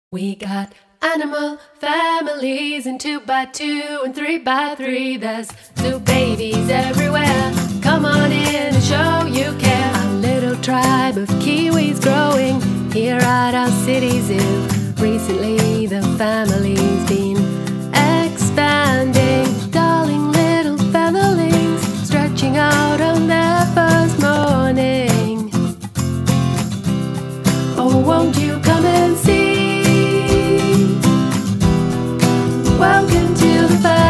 We got animal families in 2x2 and 3x3. There's zoo babies everywhere. Come on in and show you care. A little tribe of Kiwis growing here at our city zoo. Recently the family's been expanding. Darling little featherlings stretching out on their first morning. Oh, won't you come and see? Welcome to the family.